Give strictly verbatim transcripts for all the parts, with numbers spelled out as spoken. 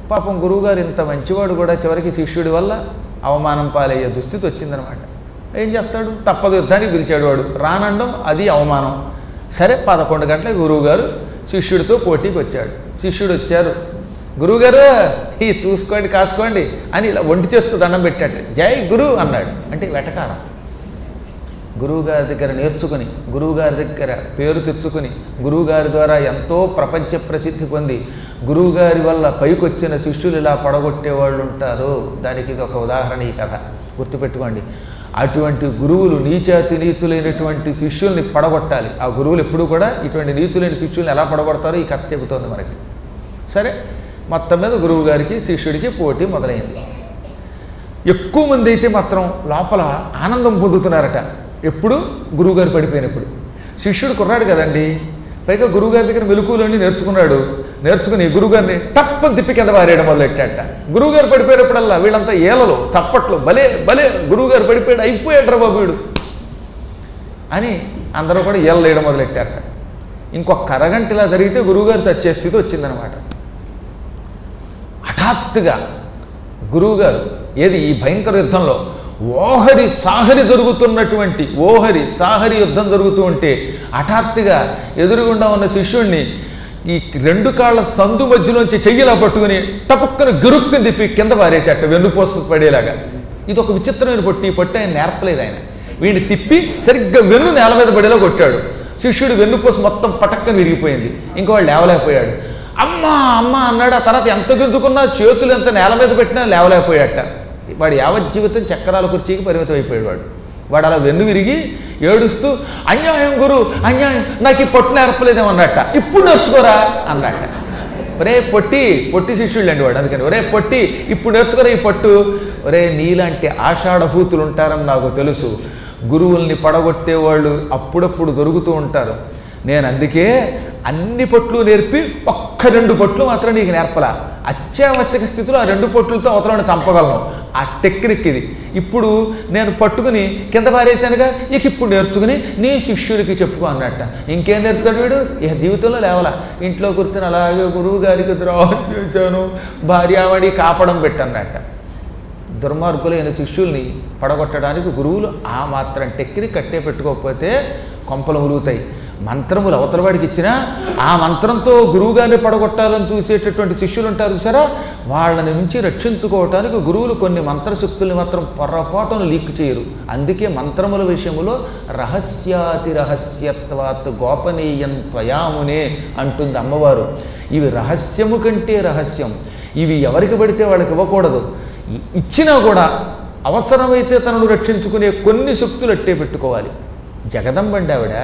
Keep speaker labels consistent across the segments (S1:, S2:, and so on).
S1: పాపం గురువుగారు ఇంత మంచివాడు కూడా చివరికి శిష్యుడి వల్ల అవమానం పాలయ్యే దుస్థితి వచ్చిందనమాట. ఏం చేస్తాడు, తప్పదు, యుద్ధానికి పిలిచాడు వాడు, రానండం అది అవమానం. సరే పదకొండు గంటలకు గురువుగారు శిష్యుడితో పోటీకి వచ్చాడు. శిష్యుడు వచ్చారు, గురువుగారు ఈ చూసుకోండి కాసుకోండి అని ఇలా ఒంటి చేస్తూ దండం పెట్టాడు. జై గురు అన్నాడు. అంటే వెటకారం. గురువుగారి దగ్గర నేర్చుకుని, గురువుగారి దగ్గర పేరు తెచ్చుకుని, గురువుగారి ద్వారా ఎంతో ప్రపంచ ప్రసిద్ధి పొంది గురువుగారి వల్ల పైకొచ్చిన శిష్యులు ఇలా పడగొట్టే వాళ్ళు ఉంటారు. దానికి ఇది ఒక ఉదాహరణ ఈ కథ, గుర్తుపెట్టుకోండి. అటువంటి గురువులు నీచాతి నీచులైనటువంటి శిష్యుల్ని పడగొట్టాలి. ఆ గురువులు ఎప్పుడూ కూడా ఇటువంటి నీచులైన శిష్యుల్ని ఎలా పడగొడతారో ఈ కథ చెబుతోంది మనకి. సరే, మొత్తం మీద గురువుగారికి శిష్యుడికి పోటీ మొదలైంది. ఎక్కువ మంది అయితే మాత్రం లోపల ఆనందం పొందుతున్నారట. ఎప్పుడు గురువుగారు పడిపోయినప్పుడు. శిష్యుడు కుర్రాడు కదండి, పైగా గురువుగారి దగ్గర మెలకువలన్నీ నేర్చుకున్నాడు. నేర్చుకుని గురువుగారిని టప్పని తిప్పి కింద పారేయడం మొదలెట్టాట. గురువుగారు పడిపోయినప్పుడల్లా వీళ్ళంతా ఏలలో చప్పట్లు, భలే భలే గురువుగారు పడిపోయాడు, అయిపోయాడ్రా బాబు వీడు అని అందరూ కూడా ఏళ్ళు వేయడం మొదలెట్టారట. ఇంకొక అరగంట ఇలా జరిగితే గురువుగారు చచ్చే స్థితి వచ్చిందనమాట. హఠాత్తుగా గురువుగారు ఏది ఈ భయంకర యుద్ధంలో ఓహరి సాహరి జరుగుతున్నటువంటి ఓహరి సాహరి యుద్ధం జరుగుతూ ఉంటే హఠాత్తుగా ఎదురుగుండా ఉన్న శిష్యుణ్ణి ఈ రెండు కాళ్ళ సందు మధ్యలోంచి చెయ్యిలా పట్టుకుని టపుక్కను గరుక్కుని తిప్పి కింద పారేసేట, వెన్నుపోసు పడేలాగా. ఇది ఒక విచిత్రమైన పొట్టి. ఈ పొట్టి ఆయన నేర్పలేదు. ఆయన వీడిని తిప్పి సరిగ్గా వెన్ను నేల మీద పడేలా కొట్టాడు. శిష్యుడు వెన్నుపోసు మొత్తం పటక్కన విరిగిపోయింది. ఇంకో వాళ్ళు లేవలేకపోయాడు. అమ్మా అమ్మ అన్నాడు. ఆ తర్వాత ఎంత గెంతుకున్నా చేతులు ఎంత నేల మీద పెట్టినా లేవలేకపోయాట. వాడు యావత్ జీవితం చక్రాల కుర్చీకి పరిమితం అయిపోయాడు. వాడు వాడు అలా వెన్ను విరిగి ఏడుస్తూ అన్యాయం గురు అన్యాయం, నాకు ఈ పొట్టు నేర్పలేదేమన్నట్ట. ఇప్పుడు నేర్చుకోరా అన్నట్ట. ఒరే పొట్టి పొట్టి శిష్యుళ్ళు అండి వాడు. అందుకని ఒరే పొట్టి ఇప్పుడు నేర్చుకోరా ఈ పట్టు. ఒరే నీలాంటి ఆషాఢభూతులు ఉంటారని నాకు తెలుసు. గురువుల్ని పడగొట్టే వాళ్ళు అప్పుడప్పుడు దొరుకుతూ ఉంటారు. నేను అందుకే అన్ని పట్లు నేర్పి ఒక్క రెండు పట్లు మాత్రం నీకు నేర్పలా. అత్యావశ్యక స్థితిలో ఆ రెండు పట్లతో అవతలని చంపగలను. ఆ టెక్నిక్ ఇది. ఇప్పుడు నేను పట్టుకుని కింద పారేశానుగా, ఇక ఇప్పుడు నేర్చుకుని నీ శిష్యుడికి చెప్పుకో అన్నట్ట. ఇంకేం నేర్పుతాడు వీడు? ఇక జీవితంలో లేవలా. ఇంట్లో కూర్చొని అలాగే గురువు గారికి ద్రోహం చేశాను, భార్యావాడి కాపడం పెట్టన్నట్ట. దుర్మార్గులైన శిష్యుల్ని పడగొట్టడానికి గురువులు ఆ మాత్రం టెక్నిక్ కట్టే పెట్టుకోకపోతే కొంపలు మురుగుతాయి. మంత్రములు అవతలవాడికి ఇచ్చినా ఆ మంత్రంతో గురువుగారిని పడగొట్టాలని చూసేటటువంటి శిష్యులు ఉంటారు సరే, వాళ్ళని నుంచి రక్షించుకోవటానికి గురువులు కొన్ని మంత్రశక్తుల్ని మాత్రం పొరపాటును లీక్ చేయరు. అందుకే మంత్రముల విషయంలో రహస్యాతి రహస్యత్వాత్ గోపనీయం త్వయామునే అంటుంది అమ్మవారు. ఇవి రహస్యము కంటే రహస్యం. ఇవి ఎవరికి పడితే వాళ్ళకి ఇవ్వకూడదు. ఇచ్చినా కూడా అవసరమైతే తనను రక్షించుకునే కొన్ని శక్తులు అట్టే పెట్టుకోవాలి. జగదంబండి ఆవిడ.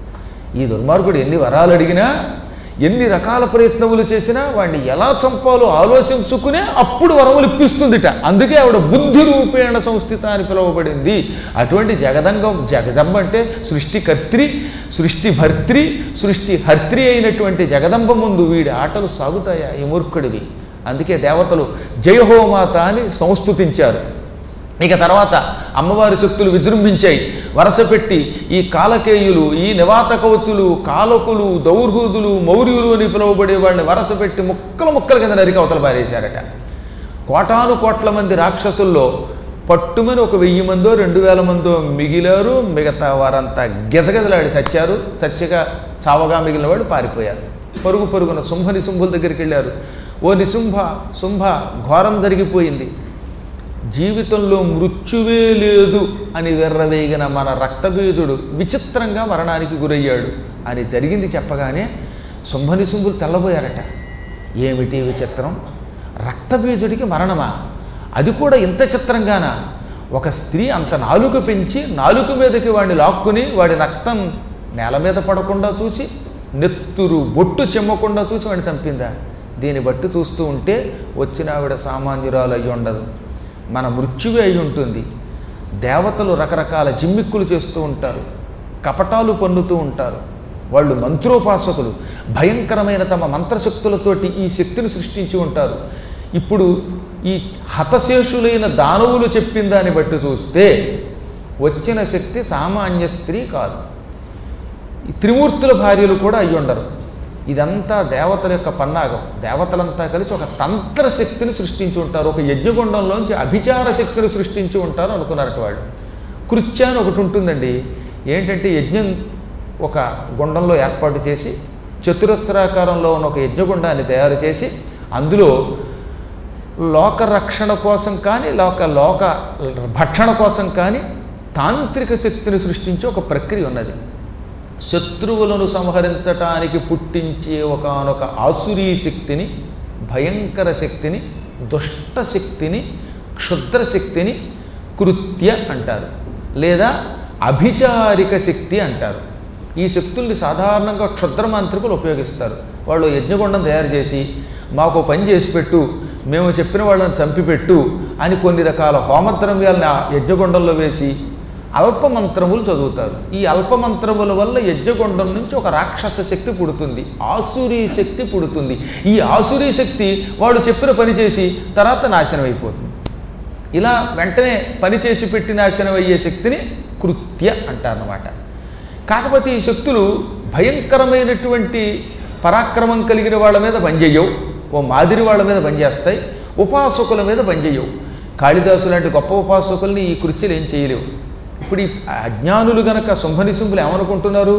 S1: ఈ దుర్మార్గుడు ఎన్ని వరాలు అడిగినా, ఎన్ని రకాల ప్రయత్నములు చేసినా వాడిని ఎలా చంపాలో ఆలోచించుకునే అప్పుడు వరములు ఇప్పిస్తుందిట. అందుకే ఆవిడ బుద్ధి రూపేణ సంస్థిత అని పిలువబడింది. అటువంటి జగదంగం జగదంబ అంటే సృష్టికర్త్రి, సృష్టి భర్త్రి, సృష్టి హర్త్రి అయినటువంటి జగదంబ ముందు వీడి ఆటలు సాగుతాయా ఈ మూర్ఖుడివి? అందుకే దేవతలు జయహోమాత అని సంస్తుతించారు. ఇక తర్వాత అమ్మవారి శక్తులు విజృంభించాయి. వరస పెట్టి ఈ కాలకేయులు, ఈ నివాత కవచులు, కాలకులు, దౌర్హుదులు, మౌర్యులు అని పిలువబడే వాళ్ళని వరస పెట్టి ముక్కలు ముక్కల కింద నరికి అవతల పారేశారట. కోటాను కోట్ల మంది రాక్షసుల్లో పట్టుమని ఒక వెయ్యి మందో రెండు వేల మందో మిగిలారు. మిగతా వారంతా గెజగెజలాడి చచ్చారు. చచ్చగా చావగా మిగిలిన వాడు పారిపోయారు. పరుగు పరుగున శుంభ నిశుంభుల దగ్గరికి వెళ్ళారు. ఓ నిశుంభ శుంభ, ఘోరం జరిగిపోయింది. జీవితంలో మృత్యువే లేదు అని వెర్రవేగిన మన రక్తబీజుడు విచిత్రంగా మరణానికి గురయ్యాడు అని జరిగింది చెప్పగానే శుంభనిశుంభులు తెల్లబోయారట. ఏమిటి విచిత్రం? రక్తబీజుడికి మరణమా? అది కూడా ఇంత చిత్రంగానా? ఒక స్త్రీ అంత నాలుక పెంచి నాలుక మీదకి వాడిని లాక్కుని వాడి రక్తం నేల మీద పడకుండా చూసి, నెత్తురు బొట్టు చెమ్మకుండా చూసి వాడిని చంపిందా? దీన్ని బట్టి చూస్తూ ఉంటే వచ్చిన ఆవిడ సామాన్యురాలు అయ్యి ఉండదు, మన మృత్యువే అయి ఉంటుంది. దేవతలు రకరకాల జిమ్మిక్కులు చేస్తూ ఉంటారు, కపటాలు పన్నుతూ ఉంటారు. వాళ్ళు మంత్రోపాసకులు. భయంకరమైన తమ మంత్రశక్తులతోటి ఈ శక్తిని సృష్టించి ఉంటారు. ఇప్పుడు ఈ హతశేషులైన దానవులు చెప్పిన దాన్ని బట్టి చూస్తే వచ్చిన శక్తి సామాన్య స్త్రీ కాదు. ఈ త్రిమూర్తుల భార్యలు కూడా అయ్యి ఉండరు. ఇదంతా దేవతల యొక్క పన్నాగం. దేవతలంతా కలిసి ఒక తంత్ర శక్తిని సృష్టించి ఉంటారు, ఒక యజ్ఞగుండంలోంచి అభిచార శక్తిని సృష్టించి ఉంటారు అనుకున్నారట వాళ్ళు. కృత్య అని ఒకటి ఉంటుందండి. ఏంటంటే యజ్ఞం ఒక గుండంలో ఏర్పాటు చేసి చతురస్రాకారంలో ఉన్న ఒక యజ్ఞగుండాన్ని తయారు చేసి అందులో లోక రక్షణ కోసం కానీ లోక లోక భక్షణ కోసం కానీ తాంత్రిక శక్తిని సృష్టించే ఒక ప్రక్రియ ఉన్నది. శత్రువులను సంహరించటానికి పుట్టించే ఒకానొక ఆసురీ శక్తిని, భయంకర శక్తిని, దుష్ట శక్తిని, క్షుద్ర శక్తిని కృత్య అంటారు, లేదా అభిచారిక శక్తి అంటారు. ఈ శక్తుల్ని సాధారణంగా క్షుద్ర మాంత్రికులు ఉపయోగిస్తారు. వాళ్ళు యజ్ఞగుండం తయారు చేసి మాకు పని చేసి పెట్టు, మేము చెప్పిన వాళ్ళని చంపిపెట్టు అని కొన్ని రకాల హోమద్రవ్యాలను ఆ యజ్ఞగుండంలో వేసి అల్పమంత్రములు చదువుతారు. ఈ అల్పమంత్రముల వల్ల యజ్ఞగుండం నుంచి ఒక రాక్షస శక్తి పుడుతుంది, ఆసురీ శక్తి పుడుతుంది. ఈ ఆసురీ శక్తి వాళ్ళు చెప్పిన పని చేసి తర్వాత నాశనం అయిపోతుంది. ఇలా వెంటనే పని చేసి పెట్టి నాశనం అయ్యే శక్తిని కృత్య అంటారన్నమాట. కాకపోతే ఈ శక్తులు భయంకరమైనటువంటి పరాక్రమం కలిగిన వాళ్ళ మీద పనిచేయవు, ఓ మాదిరి వాళ్ళ మీద పనిచేస్తాయి, ఉపాసకుల మీద పనిచేయవు. కాళిదాసు లాంటి గొప్ప ఉపాసకుల్ని ఈ కృత్యలు ఏం చేయలేవు. ఇప్పుడు ఈ అజ్ఞానులు గనక శుంభనిశుంభులు ఏమనుకుంటున్నారు?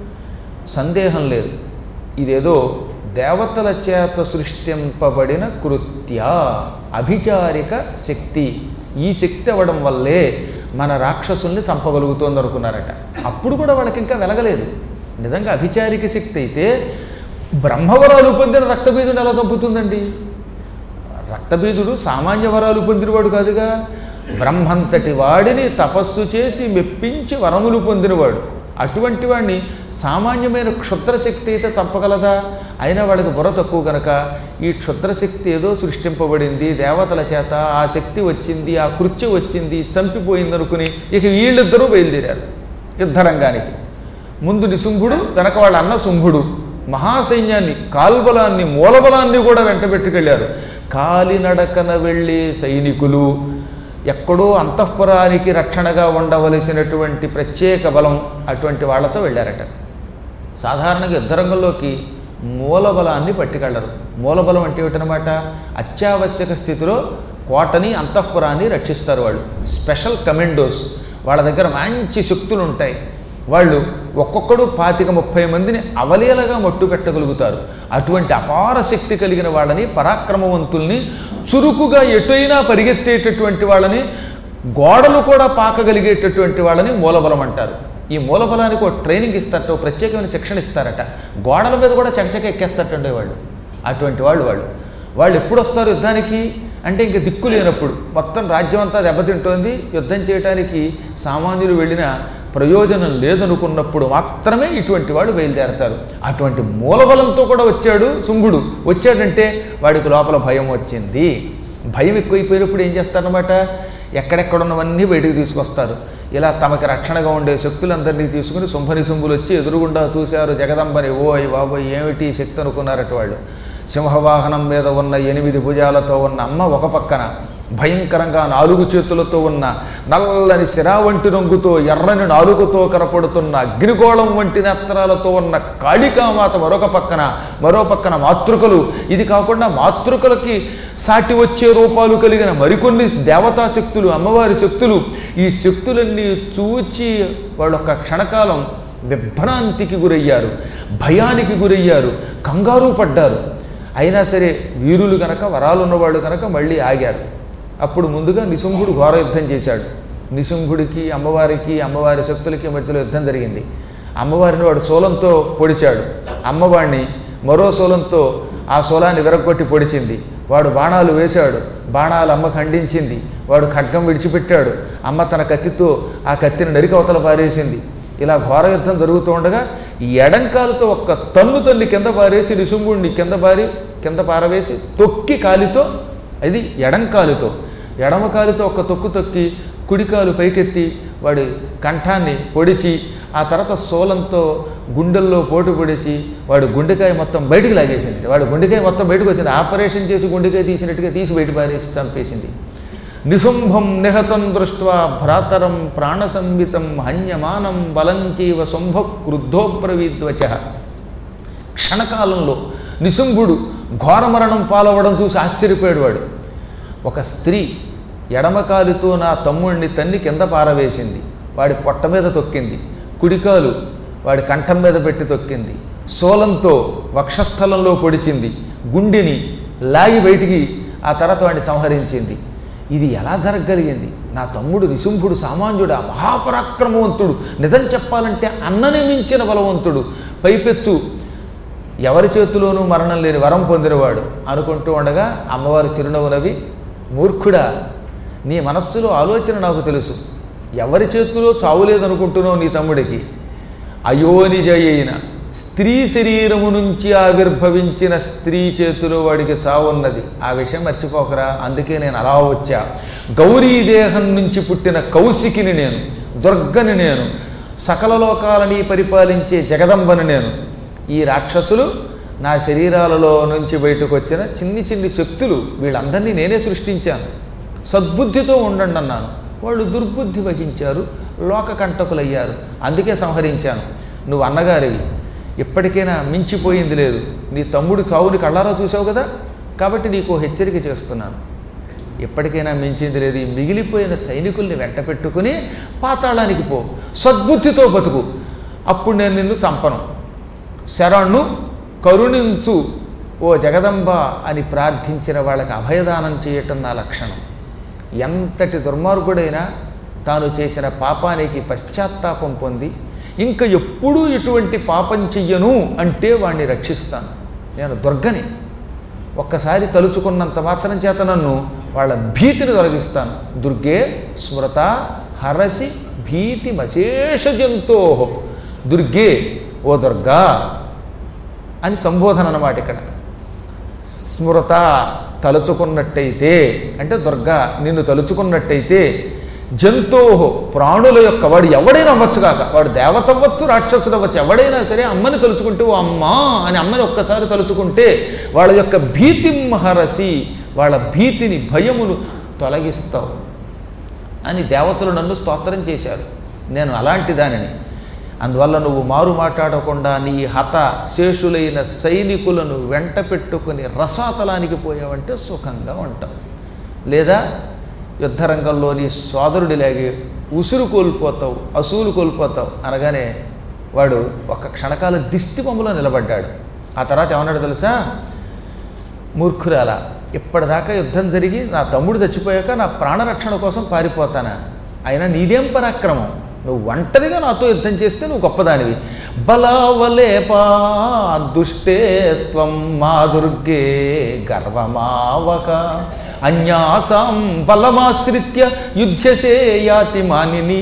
S1: సందేహం లేదు, ఇదేదో దేవతల చేత సృష్టింపబడిన కృత్య, అభిచారిక శక్తి. ఈ శక్తి అవ్వడం వల్లే మన రాక్షసుల్ని చంపగలుగుతోంది అనుకున్నారట. అప్పుడు కూడా వాళ్ళకి ఇంకా వెలగలేదు. నిజంగా అభిచారిక శక్తి అయితే బ్రహ్మవరాలు పొందిన రక్తబీజుని ఎలా చంపుతుందండి? రక్తబీజుడు సామాన్య వరాలు పొందినవాడు కాదుగా, బ్రహ్మంతటి వాడిని తపస్సు చేసి మెప్పించి వరములు పొందినవాడు. అటువంటి వాడిని సామాన్యమైన క్షుద్రశక్తి అయితే చంపగలదా? అయినా వాడికి బుర్ర తక్కువ కనుక ఈ క్షుద్రశక్తి ఏదో సృష్టింపబడింది దేవతల చేత, ఆ శక్తి వచ్చింది, ఆ కృత్య వచ్చింది, చంపిపోయింది అనుకుని ఇక వీళ్ళిద్దరూ బయలుదేరారు యుద్ధరంగానికి. ముందు నిశుంభుడు, వెనక వాళ్ళ అన్న శుంభుడు మహాసైన్యాన్ని, కాల్బలాన్ని, మూలబలాన్ని కూడా వెంట పెట్టుకెళ్ళారు. కాలినడకన వెళ్ళే సైనికులు, ఎక్కడో అంతఃపురానికి రక్షణగా ఉండవలసినటువంటి ప్రత్యేక బలం, అటువంటి వాళ్ళతో వెళ్ళారట. సాధారణంగా యుద్ధరంగంలోకి మూలబలాన్ని పట్టుకెళ్ళరు. మూలబలం అంటే ఏమిటనమాట? అత్యావశ్యక స్థితిలో కోటని, అంతఃపురాన్ని రక్షిస్తారు వాళ్ళు. స్పెషల్ కమాండోస్, వాళ్ళ దగ్గర మంచి శక్తులు ఉంటాయి. వాళ్ళు ఒక్కొక్కడు పాతిక ముప్పై మందిని అవలీలగా మట్టు పెట్టగలుగుతారు. అటువంటి అపార శక్తి కలిగిన వాళ్ళని, పరాక్రమవంతుల్ని, చురుకుగా ఎటైనా పరిగెత్తేటటువంటి వాళ్ళని, గోడలు కూడా పాకగలిగేటటువంటి వాళ్ళని మూలబలం అంటారు. ఈ మూలబలానికి ఒక ట్రైనింగ్ ఇస్తారట, ప్రత్యేకమైన శిక్షణ ఇస్తారట. గోడల మీద కూడా చకచక ఎక్కేస్తారటండే వాళ్ళు. అటువంటి వాళ్ళు వాళ్ళు వాళ్ళు ఎప్పుడు వస్తారు యుద్ధానికి అంటే ఇంక దిక్కు లేనప్పుడు, మొత్తం రాజ్యం అంతా దెబ్బతింటోంది, యుద్ధం చేయడానికి సామాన్యులు వెళ్ళిన ప్రయోజనం లేదనుకున్నప్పుడు మాత్రమే ఇటువంటి వాడు బయలుదేరతారు. అటువంటి మూలబలంతో కూడా వచ్చాడు శుంభుడు. వచ్చాడంటే వాడికి లోపల భయం వచ్చింది. భయం ఎక్కువైపోయినప్పుడు ఏం చేస్తారన్నమాట? ఎక్కడెక్కడున్నవన్నీ బయటికి తీసుకొస్తారు. ఇలా తమకి రక్షణగా ఉండే శక్తులందరినీ తీసుకుని శుంభని శుంభులు వచ్చి ఎదురుగుండా చూశారు జగదంబని. ఓయ్ బాబోయ్ ఏమిటి శక్తి అనుకున్నారట వాళ్ళు. సింహవాహనం మీద ఉన్న ఎనిమిది భుజాలతో ఉన్న అమ్మ ఒక పక్కన, భయంకరంగా నాలుగు చేతులతో ఉన్న నల్లని శిరా వంటి రంగుతో ఎర్రని నాలుగుతో కనపడుతున్న అగ్నిగోళం వంటి నేత్రాలతో ఉన్న కాళికామాత మరొక పక్కన, మరో పక్కన మాతృకలు. ఇది కాకుండా మాతృకలకి సాటి వచ్చే రూపాలు కలిగిన మరికొన్ని దేవతా శక్తులు, అమ్మవారి శక్తులు. ఈ శక్తులన్నీ చూచి వాళ్ళు ఒక క్షణకాలం విభ్రాంతికి గురయ్యారు, భయానికి గురయ్యారు, కంగారు పడ్డారు. అయినా సరే వీరులు కనుక, వరాలు ఉన్నవాళ్ళు కనుక మళ్ళీ ఆగారు. అప్పుడు ముందుగా నిశుంభుడు ఘోర యుద్ధం చేశాడు. నిశుంభుడికి అమ్మవారికి, అమ్మవారి శక్తులకి మధ్యలో యుద్ధం జరిగింది. అమ్మవారిని వాడు శూలంతో పొడిచాడు, అమ్మవారిని మరో శూలంతో ఆ శూలాన్ని విరగొట్టి పొడిచింది. వాడు బాణాలు వేశాడు, బాణాలు అమ్మ ఖండించింది. వాడు ఖడ్గం విడిచిపెట్టాడు, అమ్మ తన కత్తితో ఆ కత్తిని నరికి అవతల పారేసింది. ఇలా ఘోర యుద్ధం జరుగుతూ ఉండగా ఎడంకాలతో ఒక్క తన్ను తల్లి కింద పారేసి నిశుంభుడిని కింద పారి కింద పారవేసి తొక్కి కాలితో, అది ఎడంకాలుతో, ఎడమ కాలుతో ఒక్క తొక్కు తొక్కి కుడికాలు పైకెత్తి వాడి కంఠాన్ని పొడిచి, ఆ తర్వాత శూలంతో గుండెల్లో పోటు పొడిచి వాడు గుండెకాయ మొత్తం బయటికి లాగేసింది. వాడు గుండెకాయ మొత్తం బయటకు వచ్చింది. ఆపరేషన్ చేసి గుండెకాయ తీసినట్టుగా తీసి బయట పారేసి చంపేసింది. నిశుంభం నిహతం దృష్ట్వా భ్రాతరం ప్రాణసంవితం హన్యమానం బలంచీవ శుంభ క్రుద్ధోబ్రవీద్వచ క్షణకాలంలో నిశుంభుడు ఘోరమరణం పాలవడం చూసి ఆశ్చర్యపోయాడు వాడు. ఒక స్త్రీ ఎడమకాలితో నా తమ్ముడిని తన్ని కింద పారవేసింది, వాడి పొట్ట మీద తొక్కింది, కుడికాలు వాడి కంఠం మీద పెట్టి తొక్కింది, శూలంతో వక్షస్థలంలో పొడిచింది, గుండెని లాగి బయటికి ఆ తర్వాత వాడిని సంహరించింది. ఇది ఎలా జరగగలిగింది? నా తమ్ముడు నిశుంభుడు సామాన్యుడా, మహాపరాక్రమవంతుడు, నిజం చెప్పాలంటే అన్నని మించిన బలవంతుడు, పైపెచ్చు ఎవరి చేతిలోనూ మరణం లేని వరం పొందినవాడు అనుకుంటూ ఉండగా అమ్మవారి చిరునవ్వు నవ్వి, మూర్ఖుడా, నీ మనస్సులో ఆలోచన నాకు తెలుసు. ఎవరి చేతిలో చావు లేదనుకుంటున్నావు నీ తమ్ముడికి? అయోనిజ అయిన స్త్రీ శరీరము నుంచి ఆవిర్భవించిన స్త్రీ చేతిలో వాడికి చావున్నది. ఆ విషయం మర్చిపోకరా. అందుకే నేను అలా వచ్చా. గౌరీ దేహం నుంచి పుట్టిన కౌశికిని నేను, దుర్గని నేను, సకల లోకాలని పరిపాలించే జగదంబని నేను. ఈ రాక్షసులు నా శరీరాలలో నుంచి బయటకు వచ్చిన చిన్ని చిన్ని శక్తులు, వీళ్ళందరినీ నేనే సృష్టించాను. సద్బుద్ధితో ఉండండి అన్నాను, వాళ్ళు దుర్బుద్ధి వహించారు, లోకకంటకులయ్యారు, అందుకే సంహరించాను. నువ్వు అన్నగారివి, ఎప్పటికైనా మించిపోయింది లేదు. నీ తమ్ముడు చావుని కళ్ళారా చూసావు కదా, కాబట్టి నీకు హెచ్చరిక చేస్తున్నాను. ఎప్పటికైనా మించింది లేదు. ఈ మిగిలిపోయిన సైనికుల్ని వెంట పెట్టుకుని పాతాళానికి పో, సద్బుద్ధితో బతుకు, అప్పుడు నేను నిన్ను చంపను. శరణు కరుణించు ఓ జగదంబ అని ప్రార్థించిన వాళ్ళకి అభయదానం చేయటం నా లక్షణం. ఎంతటి దుర్మార్గుడైనా తాను చేసిన పాపానికి పశ్చాత్తాపం పొంది ఇంకా ఎప్పుడూ ఇటువంటి పాపం చెయ్యను అంటే వాణ్ణి రక్షిస్తాను. నేను దుర్గని. ఒక్కసారి తలుచుకున్నంత మాత్రం చేత నన్ను వాళ్ళ భీతిని తొలగిస్తాను. దుర్గే స్మృత హరసి భీతి మశేష జంతో. దుర్గే, ఓ దుర్గా అని సంబోధన అన్నమాట. ఇక్కడ స్మృత తలుచుకున్నట్టయితే అంటే దుర్గా నిన్ను తలుచుకున్నట్టయితే, జంతోహో ప్రాణుల యొక్క, వాడు ఎవడైనా అవ్వచ్చు కాక, వాడు దేవత అవ్వచ్చు, రాక్షసుడు అవ్వచ్చు, ఎవడైనా సరే అమ్మని తలుచుకుంటే ఓ అమ్మా అని అమ్మని ఒక్కసారి తలుచుకుంటే వాళ్ళ యొక్క భీతిం హరసి, వాళ్ళ భీతిని భయమును తొలగిస్తావు అని దేవతలు నన్ను స్తోత్రం చేశారు. నేను అలాంటి దానిని. అందువల్ల నువ్వు మారు మాట్లాడకుండా నీ హత శేషులైన సైనికులను వెంట పెట్టుకుని రసాతలానికి పోయావంటే సుఖంగా ఉంటావు. లేదా యుద్ధరంగంలో నీ సోదరుడిలాగే ఉసురు కోల్పోతావు, అసూలు కోల్పోతావు అనగానే వాడు ఒక క్షణకాల దిష్టి బొమ్మలో నిలబడ్డాడు. ఆ తర్వాత ఏమన్నాడు తెలుసా? మూర్ఖురాల, ఇప్పటిదాకా యుద్ధం జరిగి నా తమ్ముడు చచ్చిపోయాక నా ప్రాణరక్షణ కోసం పారిపోతానా? అయినా నీదేం పరాక్రమం? నువ్వు ఒంటరిగా నాతో యుద్ధం చేస్తే నువ్వు గొప్పదానివి. బలావలేపా దుష్టేత్వం మా దుర్గే గర్వమావక అన్యాసాం బలమాశ్రిత్య యుద్ధసే యాతి మానిని.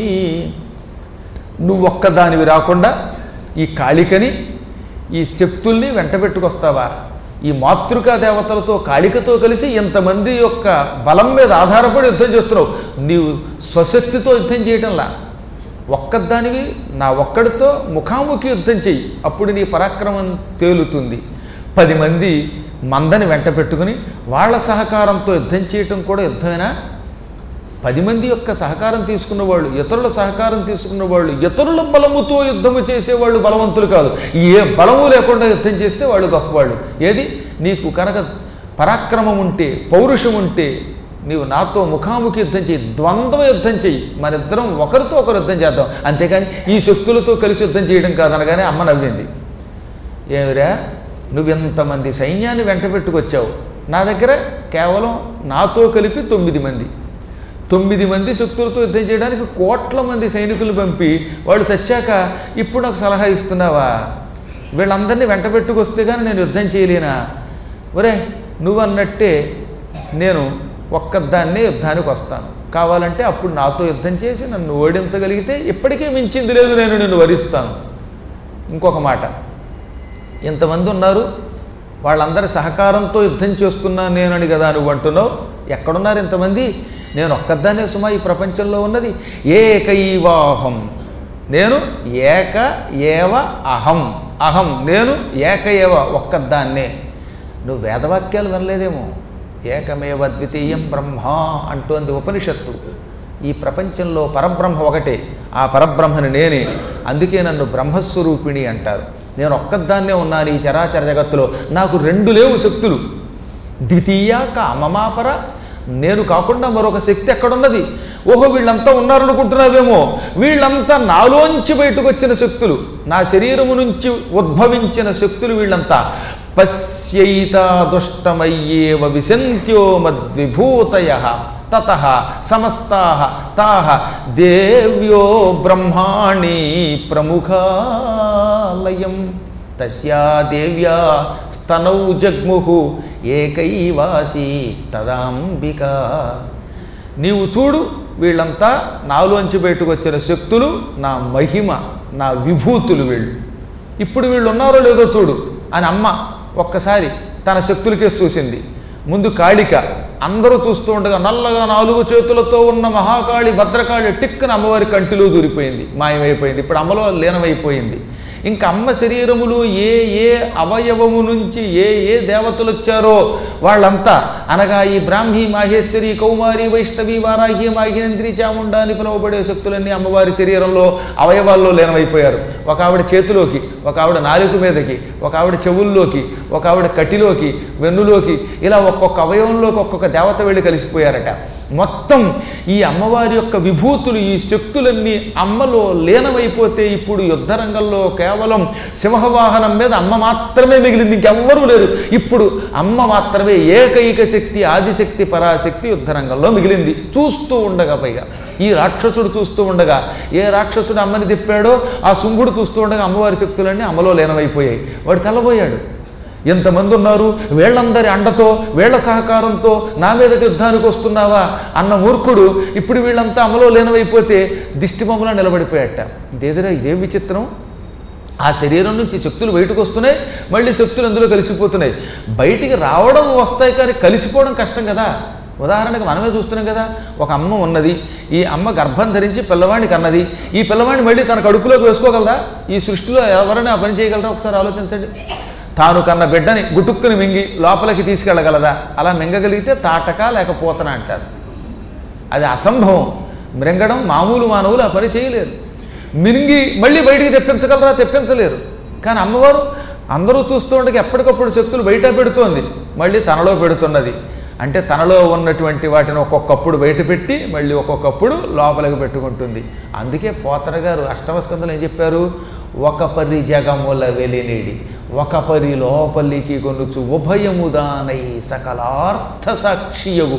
S1: నువ్వొక్కదానివి రాకుండా ఈ కాళికని, ఈ శక్తుల్ని వెంట పెట్టుకొస్తావా? ఈ మాతృకా దేవతలతో కాళికతో కలిసి ఎంతమంది యొక్క బలం మీద ఆధారపడి యుద్ధం చేస్తున్నావు. నీవు స్వశక్తితో యుద్ధం చేయటంలా, ఒక్కదానివి నా ఒక్కడితో ముఖాముఖి యుద్ధం చెయ్యి, అప్పుడు నీ పరాక్రమం తేలుతుంది. పది మంది మందని వెంట పెట్టుకుని వాళ్ళ సహకారంతో యుద్ధం చేయటం కూడా యుద్ధమేనా? పది మంది యొక్క సహకారం తీసుకున్నవాళ్ళు, ఇతరుల సహకారం తీసుకున్నవాళ్ళు, ఇతరుల బలముతో యుద్ధము చేసేవాళ్ళు బలవంతులు కాదు. ఏ బలము లేకుండా యుద్ధం చేస్తే వాళ్ళు గొప్పవాళ్ళు. ఏది నీకు కనుక పరాక్రమం ఉంటే, పౌరుషం ఉంటే నీవు నాతో ముఖాముఖి యుద్ధం చెయ్యి, ద్వంద్వ యుద్ధం చెయ్యి, మన ఇద్దరం ఒకరితో ఒకరు యుద్ధం చేద్దాం, అంతేకాని ఈ శక్తులతో కలిసి యుద్ధం చేయడం కాదనగానే అమ్మ నవ్వింది. ఏమిరా, నువ్వెంతమంది సైన్యాన్ని వెంట పెట్టుకొచ్చావు, నా దగ్గర కేవలం నాతో కలిపి తొమ్మిది మంది తొమ్మిది మంది శక్తులతో యుద్ధం చేయడానికి కోట్ల మంది సైనికులు పంపి వాళ్ళు చచ్చాక ఇప్పుడు నాకు సలహా ఇస్తున్నావా? వీళ్ళందరినీ వెంట పెట్టుకొస్తే కానీ నేను యుద్ధం చేయలేనా? ఒరే, నువ్వన్నట్టే నేను ఒక్కదాన్నే యుద్ధానికి వస్తాను, కావాలంటే అప్పుడు నాతో యుద్ధం చేసి నన్ను ఓడించగలిగితే ఇప్పటికే మించింది లేదు, నేను నిన్ను వరిస్తాను. ఇంకొక మాట, ఇంతమంది ఉన్నారు, వాళ్ళందరి సహకారంతో యుద్ధం చేస్తున్నాను నేనని కదా నువ్వు అంటున్నావు. ఎక్కడున్నారు ఇంతమంది? నేను ఒక్కదాన్నే సుమా ఈ ప్రపంచంలో ఉన్నది. ఏకైవాహం, నేను ఏక ఏవ అహం, అహం నేను ఏక ఏవ ఒక్కదాన్నే. నువ్వు వేదవాక్యాలు వినలేదేమో. ఏకమేవ ద్వితీయం బ్రహ్మ అంటోంది ఉపనిషత్తు. ఈ ప్రపంచంలో పరబ్రహ్మ ఒకటే, ఆ పరబ్రహ్మని నేనే, అందుకే నన్ను బ్రహ్మస్వరూపిణి అంటారు. నేను ఒక్కదాన్నే ఉన్నాను ఈ చరాచర జగత్తులో, నాకు రెండు లేవు శక్తులు. ద్వితీయ కామమాపర, నేను కాకుండా మరొక శక్తి ఎక్కడున్నది? ఓహో వీళ్ళంతా ఉన్నారనుకుంటున్నావేమో, వీళ్ళంతా నాలోంచి బయటకు వచ్చిన శక్తులు, నా శరీరము నుంచి ఉద్భవించిన శక్తులు వీళ్ళంతా. పశ్యైతా దుష్టమయ్యేవ విశంత్యో మద్విభూతయః తతః సమస్తాః తాః దేవ్యో బ్రహ్మాణి ప్రముఖాలయం తస్యా దేవ్యా స్తనౌ జగ్ముః ఏకైవాసి తదాంబిక. నీవు చూడు, వీళ్ళంతా నాలోంచి బయటకు వచ్చిన శక్తులు, నా మహిమ, నా విభూతులు వీళ్ళు. ఇప్పుడు వీళ్ళు ఉన్నారో లేదో చూడు అని అమ్మ ఒక్కసారి తన శక్తులకేసి చూసింది. ముందు కాళిక, అందరూ చూస్తూ ఉండగా నల్లగా నాలుగు చేతులతో ఉన్న మహాకాళి భద్రకాళి టిక్కున అమ్మవారి కంటిలో దూరిపోయింది, మాయమైపోయింది. ఇప్పుడు అమ్మలో లీనమైపోయింది. ఇంకా అమ్మ శరీరములు ఏ ఏ అవయవము నుంచి ఏ ఏ దేవతలు వచ్చారో వాళ్ళంతా, అనగా ఈ బ్రాహ్మీ మాహేశ్వరి కౌమారి వైష్ణవి వారాహి మాహేంద్రి చాముండా అని పిలువబడే శక్తులన్నీ అమ్మవారి శరీరంలో అవయవాల్లో లీనమైపోయారు. ఒక ఆవిడ చేతిలోకి, ఒక ఆవిడ నాలుక మీదకి, ఒక ఆవిడ చెవుల్లోకి, ఒక ఆవిడ కటిలోకి, వెన్నులోకి, ఇలా ఒక్కొక్క అవయవంలోకి ఒక్కొక్క దేవత వెళ్ళి కలిసిపోయారట. మొత్తం ఈ అమ్మవారి యొక్క విభూతులు, ఈ శక్తులన్నీ అమ్మలో లీనమైపోతే ఇప్పుడు యుద్ధరంగంలో కేవలం సింహవాహనం మీద అమ్మ మాత్రమే మిగిలింది, ఇంకెవ్వరూ లేరు. ఇప్పుడు అమ్మ మాత్రమే ఏకైక శక్తి, ఆదిశక్తి, పరాశక్తి యుద్ధరంగంలో మిగిలింది. చూస్తూ ఉండగా, పైగా ఈ రాక్షసుడు చూస్తూ ఉండగా, ఏ రాక్షసుడు అమ్మని తిప్పాడో ఆ శుంభుడు చూస్తూ ఉండగా అమ్మవారి శక్తులన్నీ అమ్మలో లీనమైపోయాయి. వాడు తెల్లబోయాడు. ఎంతమంది ఉన్నారు, వీళ్ళందరి అండతో వీళ్ళ సహకారంతో నా మీదకి యుద్ధానికి వస్తున్నావా అన్న మూర్ఖుడు ఇప్పుడు వీళ్ళంతా అమలో లీనమైపోతే దిష్టిబొమ్మలా నిలబడిపోయాట. ఇదేదిరా, ఇదేం విచిత్రం! ఆ శరీరం నుంచి శక్తులు బయటకు వస్తున్నాయి, మళ్ళీ శక్తులు అందులో కలిసిపోతున్నాయి. బయటికి రావడం వస్తాయి కానీ కలిసిపోవడం కష్టం కదా. ఉదాహరణకు మనమే చూస్తున్నాం కదా, ఒక అమ్మ ఉన్నది, ఈ అమ్మ గర్భం ధరించి పిల్లవాడిని కన్నది, ఈ పిల్లవాడిని మళ్ళీ తన కడుపులోకి వేసుకోగలదా? ఈ సృష్టిలో ఎవరైనా ఆ పని చేయగలరా? ఒకసారి ఆలోచించండి. తాను కన్న బిడ్డని గుటుక్కుని మింగి లోపలికి తీసుకెళ్ళగలదా? అలా మింగగలిగితే తాటక లేక పూతన అంటారు. అది అసంభవం. మృంగడం మామూలు మానవులు ఆ పని చేయలేరు. మింగి మళ్ళీ బయటికి తెప్పించగలరా? తెప్పించలేరు. కానీ అమ్మవారు అందరూ చూస్తూ ఉండగా ఎప్పటికప్పుడు శక్తులు బయట పెడుతోంది, మళ్ళీ తనలో పెడుతున్నది. అంటే తనలో ఉన్నటువంటి వాటిని ఒక్కొక్కప్పుడు బయట పెట్టి మళ్ళీ ఒక్కొక్కప్పుడు లోపలికి పెట్టుకుంటుంది. అందుకే పోతన గారు అష్టమ స్కంధంలో ఏం చెప్పారు? ఒక పరి జగముల వెలినిడి ఒక పరి లోపలికి కొనుచు ఉభయముదానై సకలార్థ సాక్షియగు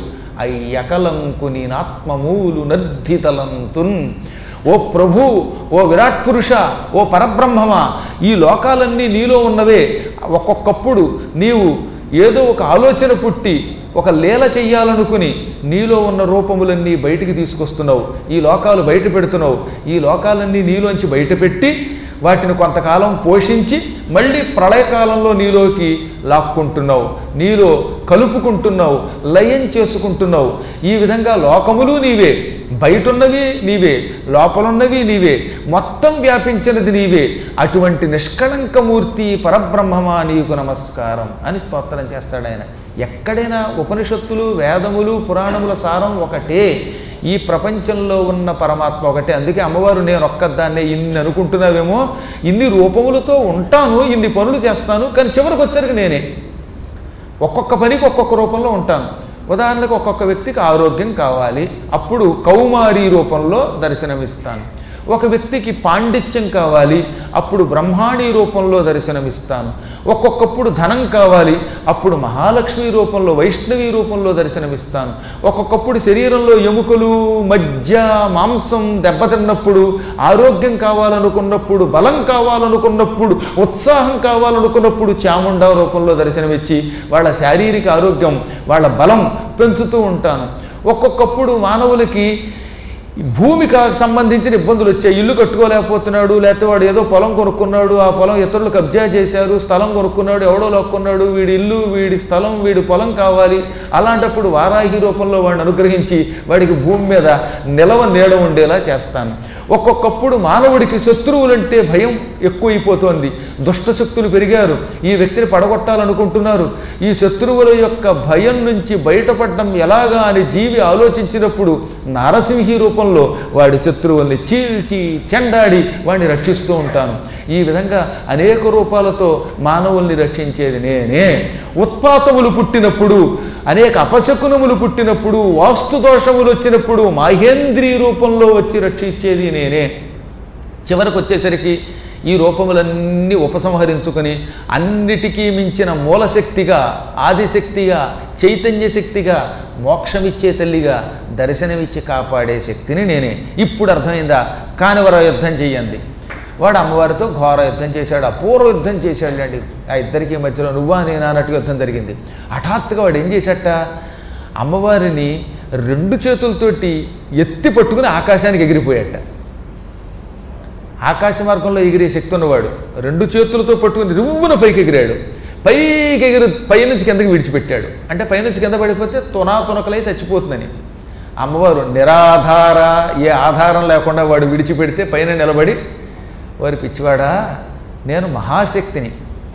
S1: అయ్యకలంకుని నాత్మమూలు నర్ధితలంతున్. ఓ ప్రభు, ఓ విరాట్ పురుష, ఓ పరబ్రహ్మమా, ఈ లోకాలన్నీ నీలో ఉన్నవే. ఒక్కొక్కప్పుడు నీవు ఏదో ఒక ఆలోచన పుట్టి ఒక లీల చెయ్యాలనుకుని నీలో ఉన్న రూపములన్నీ బయటికి తీసుకొస్తున్నావు, ఈ లోకాలు బయట పెడుతున్నావు. ఈ లోకాలన్నీ నీలోంచి బయట పెట్టి వాటిని కొంతకాలం పోషించి మళ్ళీ ప్రళయకాలంలో నీలోకి లాక్కుంటున్నావు, నీలో కలుపుకుంటున్నావు, లయం చేసుకుంటున్నావు. ఈ విధంగా లోకములు నీవే, బయటున్నవి నీవే, లోపలున్నవి నీవే, మొత్తం వ్యాపించినది నీవే. అటువంటి నిష్కళంకమూర్తి పరబ్రహ్మమా నీకు నమస్కారం అని స్తోత్రం చేస్తాడు ఆయన. ఎక్కడైనా ఉపనిషత్తులు, వేదములు, పురాణముల సారం ఒకటే. ఈ ప్రపంచంలో ఉన్న పరమాత్మ ఒకటే. అందుకే అమ్మవారు నేను ఒక్కదాన్నే ఇన్ని అనుకుంటున్నావేమో, ఇన్ని రూపములతో ఉంటాను, ఇన్ని పనులు చేస్తాను, కానీ చివరికి వచ్చరికి నేనే ఒక్కొక్క పనికి ఒక్కొక్క రూపంలో ఉంటాను. ఉదాహరణకు ఒక్కొక్క వ్యక్తికి ఆరోగ్యం కావాలి, అప్పుడు కౌమారి రూపంలో దర్శనమిస్తాను. ఒక వ్యక్తికి పాండిత్యం కావాలి, అప్పుడు బ్రహ్మాణి రూపంలో దర్శనమిస్తాను. ఒక్కొక్కప్పుడు ధనం కావాలి, అప్పుడు మహాలక్ష్మి రూపంలో, వైష్ణవి రూపంలో దర్శనమిస్తాను. ఒక్కొక్కప్పుడు శరీరంలో ఎముకలు, మజ్జ, మాంసం దెబ్బతిన్నప్పుడు, ఆరోగ్యం కావాలనుకున్నప్పుడు, బలం కావాలనుకున్నప్పుడు, ఉత్సాహం కావాలనుకున్నప్పుడు చాముండా రూపంలో దర్శనమిచ్చి వాళ్ళ శారీరక ఆరోగ్యం, వాళ్ళ బలం పెంచుతూ ఉంటాను. ఒక్కొక్కప్పుడు మానవులకి భూమికి సంబంధించిన ఇబ్బందులు వచ్చాయి. ఇల్లు కట్టుకోలేకపోతున్నాడు, లేకపోతే వాడు ఏదో పొలం కొనుక్కున్నాడు, ఆ పొలం ఇతరులు కబ్జా చేశారు, స్థలం కొనుక్కున్నాడు, ఎవడో లాక్కున్నాడు, వీడి ఇల్లు, వీడి స్థలం, వీడి పొలం కావాలి. అలాంటప్పుడు వారాహి రూపంలో వాడిని అనుగ్రహించి వాడికి భూమి మీద నిలవ నీడ ఉండేలా చేస్తాను. ఒక్కొక్కప్పుడు మానవుడికి శత్రువులంటే భయం ఎక్కువైపోతోంది, దుష్టశక్తులు పెరిగారు, ఈ వ్యక్తిని పడగొట్టాలనుకుంటున్నారు, ఈ శత్రువుల యొక్క భయం నుంచి బయటపడడం ఎలాగా అని జీవి ఆలోచించినప్పుడు నారసింహి రూపంలో వాడి శత్రువుల్ని చీల్చి చెండాడి వాడిని రక్షిస్తూ ఉంటాను. ఈ విధంగా అనేక రూపాలతో మానవుల్ని రక్షించేది నేనే. ఉత్పాతములు పుట్టినప్పుడు, అనేక అపశకునములు పుట్టినప్పుడు, వాస్తు దోషములు వచ్చినప్పుడు మహేంద్రీ రూపంలో వచ్చి రక్షించేది నేనే. చివరికి వచ్చేసరికి ఈ రూపములన్నీ ఉపసంహరించుకొని అన్నిటికీ మించిన మూలశక్తిగా, ఆదిశక్తిగా, చైతన్య శక్తిగా, మోక్షమిచ్చే తల్లిగా దర్శనమిచ్చి కాపాడే శక్తిని నేనే. ఇప్పుడు అర్థమైందా? కానివర యుద్ధం చెయ్యండి. వాడు అమ్మవారితో ఘోర యుద్ధం చేశాడు, అపూర్వ యుద్ధం చేశాడు అండి. ఆ ఇద్దరికి మధ్యలో నువ్వా నేనా అన్నట్టు యుద్ధం జరిగింది. హఠాత్తుగా వాడు ఏం చేశాట, అమ్మవారిని రెండు చేతులతోటి ఎత్తి పట్టుకుని ఆకాశానికి ఎగిరిపోయాట. ఆకాశ మార్గంలో ఎగిరే శక్తి ఉన్నవాడు రెండు చేతులతో పట్టుకుని రువ్వున పైకి ఎగిరాడు. పైకి ఎగిరి పైనుంచి కిందకి విడిచిపెట్టాడు. అంటే పైనుంచి కింద పడిపోతే తునా తునకలై చచ్చిపోతుందని. అమ్మవారు నిరాధార, ఏ ఆధారం లేకుండా వాడు విడిచిపెడితే పైన నిలబడి, వారి పిచ్చివాడా, నేను మహాశక్తిని,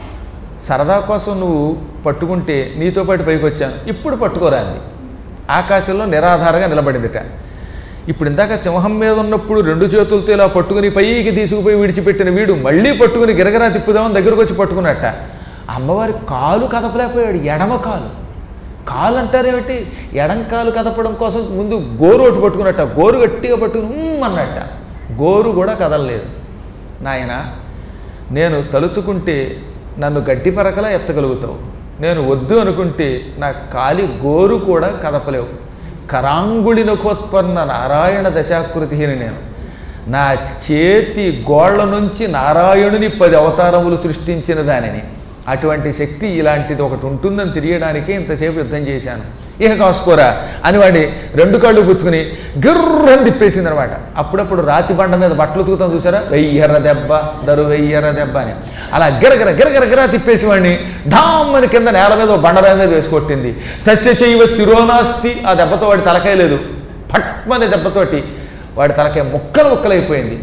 S1: సరదా కోసం నువ్వు పట్టుకుంటే నీతో పాటు పైకి వచ్చాను, ఇప్పుడు పట్టుకోరా అంది. ఆకాశంలో నిరాధారంగా నిలబడిందిట. ఇప్పుడు ఇందాక సింహం మీద ఉన్నప్పుడు రెండు చేతులతో ఇలా పట్టుకుని పైకి తీసుకుపోయి విడిచిపెట్టిన వీడు మళ్ళీ పట్టుకుని గిరగిరా తిప్పుదామని దగ్గరకు వచ్చి పట్టుకున్నట్ట. అమ్మవారి కాలు కదపలేకపోయాడు, ఎడమ కాలు. కాలు అంటారేమిటి, ఎడం కాలు కదపడం కోసం ముందు గోరు ఒకటి పట్టుకున్నట్ట, గోరు గట్టిగా పట్టుకుని అన్నట్ట, గోరు కూడా కదలలేదు. నాయన, నేను తలుచుకుంటే నన్ను గడ్డి పరకలా ఎత్తగలుగుతావు, నేను వద్దు అనుకుంటే నా కాలి గోరు కూడా కదపలేవు. కరాంగుళి నఖోత్పన్న నారాయణ దశాకృతిని నేను. నా చేతి గోళ్ల నుంచి నారాయణుని పది అవతారములు సృష్టించిన దానిని. అటువంటి శక్తి ఇలాంటిది ఒకటి ఉంటుందని తెలియడానికే ఇంతసేపు యుద్ధం చేశాను. ఇక కాసుకోరా అని వాడి రెండు కళ్ళు పుచ్చుకుని గిర్రని తిప్పేసింది అనమాట. అప్పుడప్పుడు రాతి బండ మీద బట్టలు ఉతుకుతాం చూసారా, వెయ్యెర్ర దెబ్బ దరు వెయ్యెర్ర దెబ్బ అని, అలా గిరగిర గిరగిర గిరా తిప్పేసి వాడిని ఢామ్మని కింద నేల మీద బండరాయి మీద వేసుకొట్టింది. తస్య చైవ శిరోనాస్తి, ఆ దెబ్బతో వాడి తలకాయ లేదు, పట్మని దెబ్బతోటి వాడి తలకాయ ముక్కలు ముక్కలైపోయింది.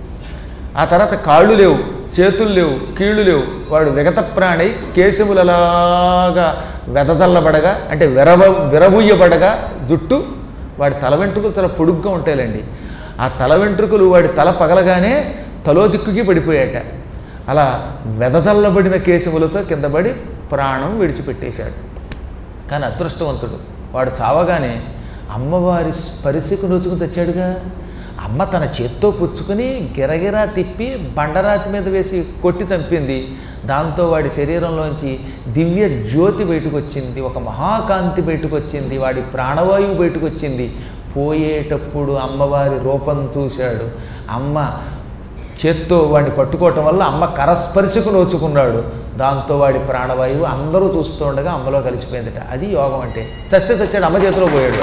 S1: ఆ తర్వాత కాళ్ళు లేవు, చేతులు లేవు, కీళ్ళు లేవు. వాడు విగత ప్రాణి, కేశములలాగా వెదజల్లబడగా, అంటే విరవ విరబుయ్యబడగా జుట్టు, వాడి తల వెంట్రుకలు చాలా పొడుగ్గా ఉంటాయిలండి. ఆ తల వెంట్రుకలు వాడి తల పగలగానే తలో దిక్కుకి పడిపోయాట. అలా వెదజల్లబడిన కేశములతో కిందపడి ప్రాణం విడిచిపెట్టేశాడు. కానీ అదృష్టవంతుడు, వాడు చావగానే అమ్మవారి స్పర్శకు నొచ్చుకుని తెచ్చాడుగా. అమ్మ తన చేత్తో పుచ్చుకొని గిరగిరా తిప్పి బండరాతి మీద వేసి కొట్టి చంపింది. దాంతో వాడి శరీరంలోంచి దివ్య జ్యోతి బయటకు వచ్చింది, ఒక మహాకాంతి బయటకు వచ్చింది, వాడి ప్రాణవాయువు బయటకు వచ్చింది. పోయేటప్పుడు అమ్మవారి రూపం చూశాడు. అమ్మ చేత్తో వాడిని పట్టుకోవటం వల్ల అమ్మ కరస్పర్శకు నోచుకున్నాడు. దాంతో వాడి ప్రాణవాయువు అందరూ చూస్తూ ఉండగా అమ్మలో కలిసిపోయిందట. అది యోగం అంటే. చస్తే చచ్చాడు, అమ్మ చేతిలో పోయాడు.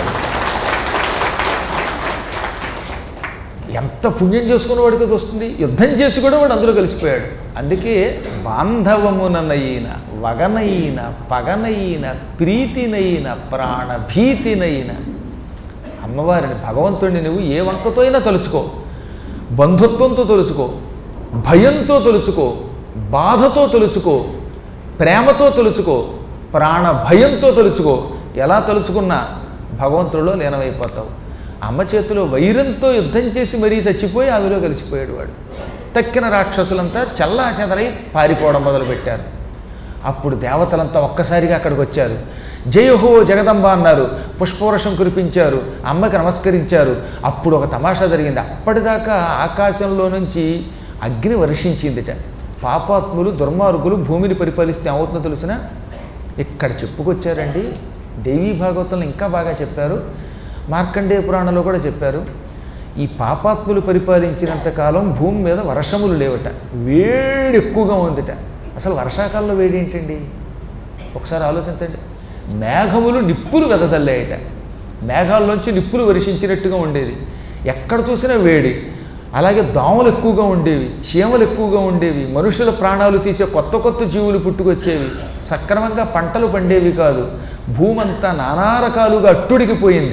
S1: ఎంత పుణ్యం చేసుకున్న వాడికి అది వస్తుంది. యుద్ధం చేసి కూడా వాడు అందులో కలిసిపోయాడు. అందుకే బాంధవముననైన, వగనైన, పగనైన, ప్రీతినైన, ప్రాణభీతినైన అమ్మవారిని, భగవంతుడిని నువ్వు ఏ వంకతో అయినా తలుచుకో, బంధుత్వంతో తలుచుకో, భయంతో తలుచుకో, బాధతో తలుచుకో, ప్రేమతో తలుచుకో, ప్రాణ భయంతో తలుచుకో. ఎలా తలుచుకున్నా భగవంతుడిలో లీనమైపోతావు. అమ్మ చేతిలో వైరంతో యుద్ధం చేసి మరీ చచ్చిపోయి ఆవిలో కలిసిపోయాడు వాడు. తక్కిన రాక్షసులంతా చల్లా చెదరై పారిపోవడం మొదలుపెట్టారు. అప్పుడు దేవతలంతా ఒక్కసారిగా అక్కడికి వచ్చారు. జయహో జగదంబ అన్నారు, పుష్పవర్షం కురిపించారు, అమ్మకి నమస్కరించారు. అప్పుడు ఒక తమాషా జరిగింది. అప్పటిదాకా ఆకాశంలో నుంచి అగ్ని వర్షించిందిట. పాపాత్ములు, దుర్మార్గులు భూమిని పరిపాలిస్తే ఏమవుతుందో తెలిసిన ఇక్కడ చెప్పుకొచ్చారండి. దేవీ భాగవతంలో ఇంకా బాగా చెప్పారు, మార్కండేయ పురాణంలో కూడా చెప్పారు. ఈ పాపాత్ములు పరిపాలించినంతకాలం భూమి మీద వర్షములు లేవట, వేడి ఎక్కువగా ఉందిట. అసలు వర్షాకాలంలో వేడి ఏంటండి ఒకసారి ఆలోచించండి. మేఘములు నిప్పులు వెదజల్లాయట, మేఘాల్లోంచి నిప్పులు వర్షించినట్టుగా ఉండేది, ఎక్కడ చూసినా వేడి. అలాగే దోమలు ఎక్కువగా ఉండేవి, చీమలు ఎక్కువగా ఉండేవి, మనుషుల ప్రాణాలు తీసే కొత్త కొత్త జీవులు పుట్టుకొచ్చేవి, సక్రమంగా పంటలు పండేవి కాదు. భూమంతా నానా రకాలుగా అట్టుడికిపోయింది.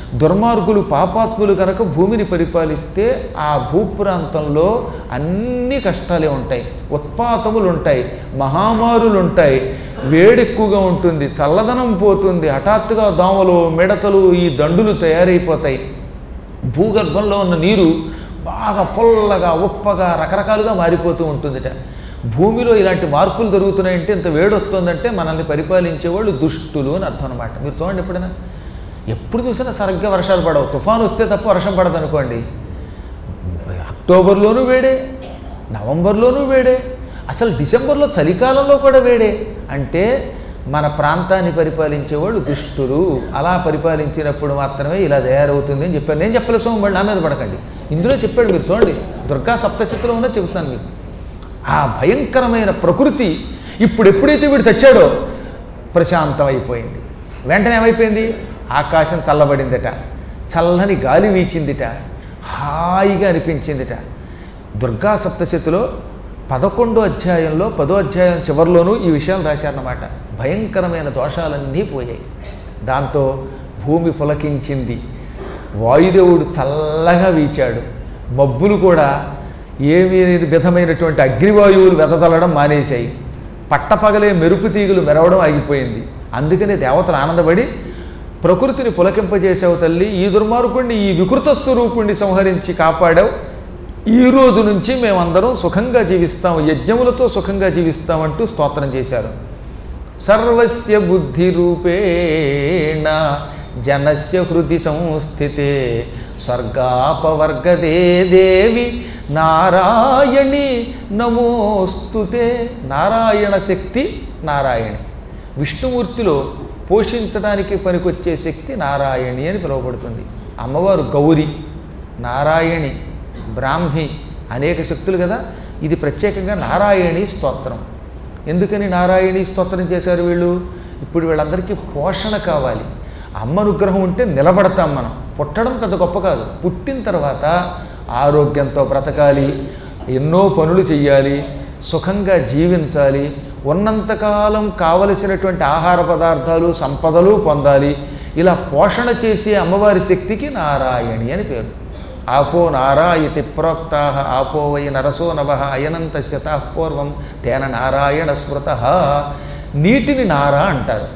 S1: దుర్మార్గులు పాపాత్ములు కనుక భూమిని పరిపాలిస్తే ఆ భూప్రాంతంలో అన్ని కష్టాలే ఉంటాయి, ఉత్పాతములు ఉంటాయి, మహామారులు ఉంటాయి, వేడి ఎక్కువగా ఉంటుంది, చల్లదనం పోతుంది, హఠాత్తుగా దోమలు మిడతలు ఈ దండులు తయారైపోతాయి, భూగర్భంలో ఉన్న నీరు బాగా పొల్లగా ఉప్పగా రకరకాలుగా మారిపోతూ ఉంటుందిట. భూమిలో ఇలాంటి మార్పులు జరుగుతున్నాయంటే ఇంత వేడి వస్తుందంటే మనల్ని పరిపాలించేవాళ్ళు దుష్టులు అని అర్థం అనమాట. మీరు చూడండి, ఎప్పుడైనా ఎప్పుడు చూసినా సరిగ్గా వర్షాలు పడవు, తుఫాను వస్తే తప్ప వర్షం పడదు అనుకోండి. అక్టోబర్లోనూ వేడే, నవంబర్లోనూ వేడే, అసలు డిసెంబర్లో చలికాలంలో కూడా వేడే. అంటే మన ప్రాంతాన్ని పరిపాలించేవాళ్ళు దుష్టులు, అలా పరిపాలించినప్పుడు మాత్రమే ఇలా తయారవుతుంది అని చెప్పాను. నేను చెప్పలే సోమ, వాళ్ళు నా మీద పడకండి, ఇందులో చెప్పాడు. మీరు చూడండి, దుర్గా సప్తశతిలో ఉన్నా చెబుతాను మీకు. ఆ భయంకరమైన ప్రకృతి ఇప్పుడు ఎప్పుడైతే వీడు తెచ్చాడో ప్రశాంతం అయిపోయింది. వెంటనే ఏమైపోయింది, ఆకాశం చల్లబడిందట, చల్లని గాలి వీచిందిట, హాయిగా అనిపించిందిట. దుర్గా సప్తశతిలో పదకొండో అధ్యాయంలో పదో అధ్యాయం చివరిలోనూ ఈ విషయాలు రాశారన్నమాట. భయంకరమైన దోషాలన్నీ పోయాయి. దాంతో భూమి పులకించింది, వాయుదేవుడు చల్లగా వీచాడు, మబ్బులు కూడా ఏమీ విధమైనటువంటి అగ్నివాయువులు వెదజల్లడం మానేశాయి, పట్టపగలే మెరుపు తీగులు మెరవడం ఆగిపోయింది. అందుకనే దేవతలు ఆనందపడి ప్రకృతిని పులకింపజేసావు తల్లి, ఈ దుర్మార్గుణ్ణి ఈ వికృత స్వరూపుణ్ణి సంహరించి కాపాడావు, ఈ రోజు నుంచి మేమందరం సుఖంగా జీవిస్తాం, యజ్ఞములతో సుఖంగా జీవిస్తామంటూ స్తోత్రం చేశారు. సర్వస్య బుద్ధి రూపేణ జనస్య హృది సంస్థితే స్వర్గాపవర్గదే దేవి నారాయణి నమోస్తుతే. నారాయణ శక్తి నారాయణి, విష్ణుమూర్తిలో పోషించడానికి పనికొచ్చే శక్తి నారాయణి అని పిలువబడుతుంది. అమ్మవారు గౌరి, నారాయణి, బ్రాహ్మి, అనేక శక్తులు కదా. ఇది ప్రత్యేకంగా నారాయణి స్తోత్రం. ఎందుకని నారాయణి స్తోత్రం చేశారు వీళ్ళు? ఇప్పుడు వీళ్ళందరికీ పోషణ కావాలి. అమ్మ అనుగ్రహం ఉంటే నిలబడతాం మనం. పుట్టడం పెద్ద గొప్ప కాదు, పుట్టిన తర్వాత ఆరోగ్యంతో బ్రతకాలి, ఎన్నో పనులు చెయ్యాలి, సుఖంగా జీవించాలి, ఉన్నంతకాలం కావలసినటువంటి ఆహార పదార్థాలు సంపదలు పొందాలి. ఇలా పోషణ చేసే అమ్మవారి శక్తికి నారాయణి అని పేరు. ఆపో నారాయతి ప్రోక్తా ఆపో వై నరసో నవ అయనంతస్య తాః పూర్వం తేన నారాయణ స్మృత. నీటిని నారా అంటారు.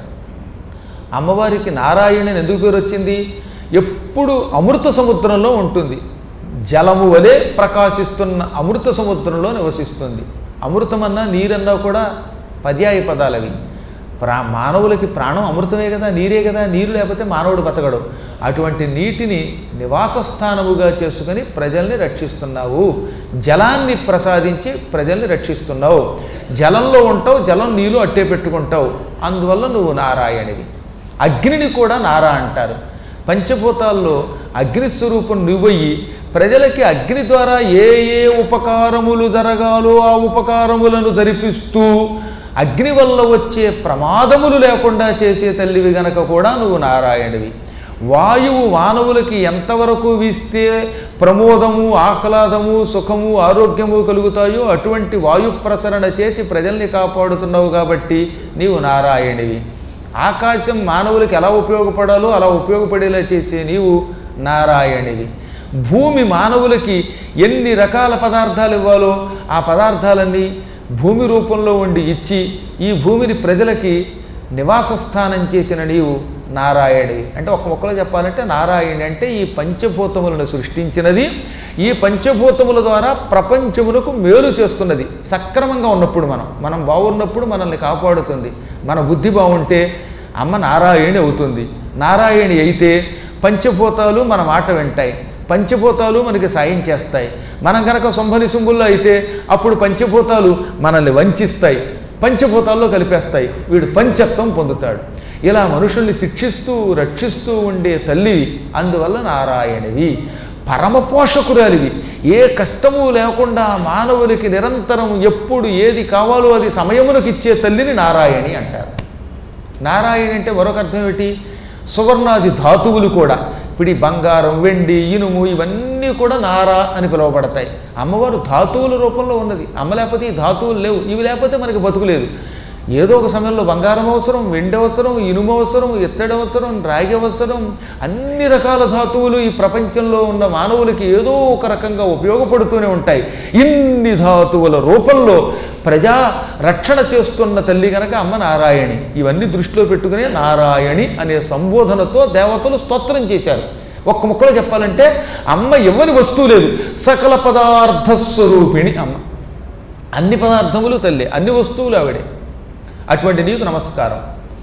S1: అమ్మవారికి నారాయణి ఎందుకు పేరు వచ్చింది? ఎప్పుడు అమృత సముద్రంలో ఉంటుంది, జలము వలె ప్రకాశిస్తున్న అమృత సముద్రంలో నివసిస్తుంది. అమృతమన్నా నీరన్నా కూడా పర్యాయ పదాలవి. ప్రా మానవులకి ప్రాణం అమృతమే కదా, నీరే కదా, నీరు లేకపోతే మానవుడు బతకడు. అటువంటి నీటిని నివాస స్థానముగా చేసుకుని ప్రజల్ని రక్షిస్తున్నావు, జలాన్ని ప్రసాదించి ప్రజల్ని రక్షిస్తున్నావు. జలంలో ఉంటావు, జలం నీళ్ళు అట్టే పెట్టుకుంటావు, అందువల్ల నువ్వు నారాయణివి. అగ్నిని కూడా నారా అంటారు. పంచభూతాల్లో అగ్నిస్వరూపం నువ్వయ్యి ప్రజలకి అగ్ని ద్వారా ఏ ఏ ఉపకారములు జరగాలో ఆ ఉపకారములను జరిపిస్తూ అగ్ని వల్ల వచ్చే ప్రమాదములు లేకుండా చేసే తల్లివి గనక కూడా నువ్వు నారాయణివి. వాయువు మానవులకి ఎంతవరకు వీస్తే ప్రమోదము, ఆహ్లాదము, సుఖము, ఆరోగ్యము కలుగుతాయో అటువంటి వాయు ప్రసరణ చేసి ప్రజల్ని కాపాడుతున్నావు కాబట్టి నీవు నారాయణివి. ఆకాశం మానవులకి ఎలా ఉపయోగపడాలో అలా ఉపయోగపడేలా చేసే నీవు నారాయణివి. భూమి మానవులకి ఎన్ని రకాల పదార్థాలు ఇవ్వాలో ఆ పదార్థాలన్నీ భూమి రూపంలో ఉండి ఇచ్చి ఈ భూమిని ప్రజలకి నివాస స్థానం చేసిన నీవు నారాయణి. అంటే ఒక మొక్కలో చెప్పాలంటే నారాయణి అంటే ఈ పంచభూతములను సృష్టించినది, ఈ పంచభూతముల ద్వారా ప్రపంచములకు మేలు చేస్తున్నది. సక్రమంగా ఉన్నప్పుడు మనం మనం బాగున్నప్పుడు మనల్ని కాపాడుతుంది. మన బుద్ధి బాగుంటే అమ్మ నారాయణి అవుతుంది. నారాయణి అయితే పంచభూతాలు మన మాట వింటాయి, పంచభూతాలు మనకి సాయం చేస్తాయి. మనం కనుక శుంభని శుంభుల్లో అయితే అప్పుడు పంచభూతాలు మనల్ని వంచిస్తాయి, పంచభూతాల్లో కలిపేస్తాయి, వీడు పంచత్వం పొందుతాడు. ఇలా మనుషుల్ని శిక్షిస్తూ రక్షిస్తూ ఉండే తల్లివి, అందువల్ల నారాయణివి. పరమ పోషకురాలివి. ఏ కష్టము లేకుండా మానవునికి నిరంతరం ఎప్పుడు ఏది కావాలో అది సమయమునకు ఇచ్చే తల్లిని నారాయణి అంటారు. నారాయణి అంటే మరొక అర్థం ఏమిటి? సువర్ణాది ధాతువులు కూడా, ఇప్పుడు ఈ బంగారం, వెండి, ఇనుము ఇవన్నీ కూడా నారా అని పిలువబడతాయి. అమ్మవారు ధాతువుల రూపంలో ఉన్నది. అమ్మ లేకపోతే ఈ ధాతువులు లేవు, ఇవి లేకపోతే మనకి బతుకులేదు. ఏదో ఒక సమయంలో బంగారం అవసరం, వెండి అవసరం, ఇనుము అవసరం, ఇత్తడి అవసరం, రాగి అవసరం, అన్ని రకాల ధాతువులు ఈ ప్రపంచంలో ఉన్న మానవులకి ఏదో ఒక రకంగా ఉపయోగపడుతూనే ఉంటాయి. ఇన్ని ధాతువుల రూపంలో ప్రజా రక్షణ చేస్తున్న తల్లి కనుక అమ్మ నారాయణి. ఇవన్నీ దృష్టిలో పెట్టుకుని నారాయణి అనే సంబోధనతో దేవతలు స్తోత్రం చేశారు. ఒక్క ముక్కలో చెప్పాలంటే అమ్మ ఇవ్వని వస్తువు లేదు, సకల పదార్థ స్వరూపిణి అమ్మ. అన్ని పదార్థములు తల్లి, అన్ని వస్తువులు ఆవిడే. అటువంటి నీకు నమస్కారం.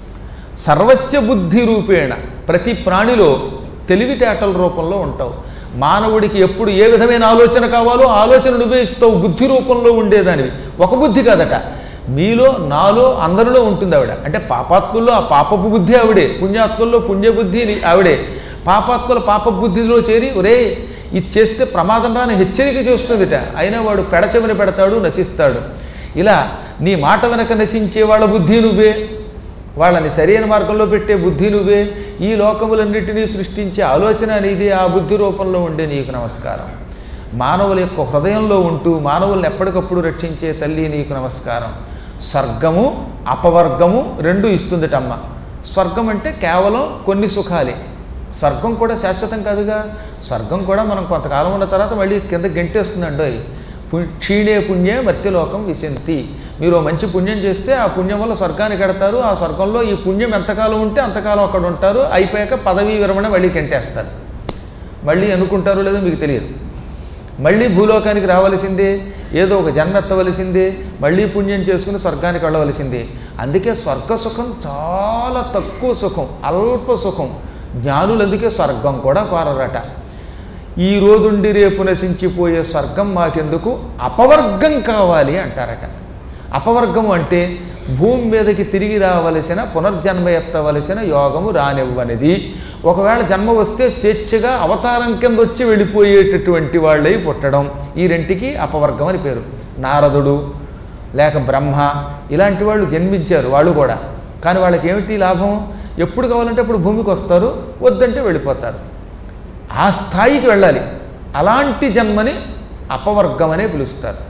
S1: సర్వస్య బుద్ధి రూపేణ, ప్రతి ప్రాణిలో తెలివితేటల రూపంలో ఉంటావు. మానవుడికి ఎప్పుడు ఏ విధమైన ఆలోచన కావాలో ఆలోచన నువ్వే ఇస్తావు, బుద్ధి రూపంలో ఉండేదానివి. ఒక బుద్ధి కాదట, మీలో నాలో అందరిలో ఉంటుంది ఆవిడ. అంటే పాపాత్ముల్లో ఆ పాపపు బుద్ధి ఆవిడే, పుణ్యాత్ముల్లో పుణ్యబుద్ధి ఆవిడే. పాపాత్ముల పాప బుద్ధిలో చేరి ఒరే ఇది చేస్తే ప్రమాదం రాని హెచ్చరిక చేస్తుందిట, అయినా వాడు పెడచెవిన పెడతాడు, నశిస్తాడు. ఇలా నీ మాట వెనక నశించే వాళ్ళ బుద్ధి నువ్వే, వాళ్ళని సరైన మార్గంలో పెట్టే బుద్ధి నువ్వే. ఈ లోకములన్నిటినీ సృష్టించే ఆలోచన నీది, ఆ బుద్ధి రూపంలో ఉండే నీకు నమస్కారం. మానవుల యొక్క హృదయంలో ఉంటూ మానవుల్ని ఎప్పటికప్పుడు రక్షించే తల్లి నీకు నమస్కారం. స్వర్గము అపవర్గము రెండు ఇస్తుందిటమ్మ. స్వర్గం అంటే కేవలం కొన్ని సుఖాలే, స్వర్గం కూడా శాశ్వతం కాదుగా. స్వర్గం కూడా మనం కొంతకాలం ఉన్న తర్వాత మళ్ళీ కింద గెంటేస్తుందండి. క్షీణే పుణ్యే మర్త్యలోకం విశంతి. మీరు మంచి పుణ్యం చేస్తే ఆ పుణ్యం వల్ల స్వర్గానికి కడతారు. ఆ స్వర్గంలో ఈ పుణ్యం ఎంతకాలం ఉంటే అంతకాలం అక్కడ ఉంటారు. అయిపోయాక పదవీ విరమణ మళ్ళీ గెంటేస్తారు. మళ్ళీ అనుకుంటారో లేదో మీకు తెలియదు. మళ్ళీ భూలోకానికి రావలసిందే, ఏదో ఒక జన్మ ఎత్తవలసిందే, మళ్ళీ పుణ్యం చేసుకుని స్వర్గానికి వెళ్ళవలసిందే. అందుకే స్వర్గ సుఖం చాలా తక్కువ సుఖం, అల్ప సుఖం. జ్ఞానులు అందుకే స్వర్గం కూడా కోరరట. ఈ రోజుండి రేపు నశించిపోయే స్వర్గం మాకెందుకు, అపవర్గం కావాలి అంటారట. అపవర్గం అంటే భూమి మీదకి తిరిగి రావలసిన, పునర్జన్మ ఎత్తవలసిన యోగము రానివ్వనిది. ఒకవేళ జన్మ వస్తే స్వేచ్ఛగా అవతారం కింద వచ్చి వెళ్ళిపోయేటటువంటి వాళ్ళై పుట్టడం, ఈ రెంటికి అపవర్గం అని పేరు. నారదుడు లేక బ్రహ్మ ఇలాంటి వాళ్ళు జన్మించారు, వాళ్ళు కూడా. కానీ వాళ్ళకి ఏమిటి లాభం? ఎప్పుడు కావాలంటే అప్పుడు భూమికి వస్తారు, వద్దంటే వెళ్ళిపోతారు. ఆ స్థాయికి వెళ్ళాలి. అలాంటి జన్మని అపవర్గం అనే పిలుస్తారు.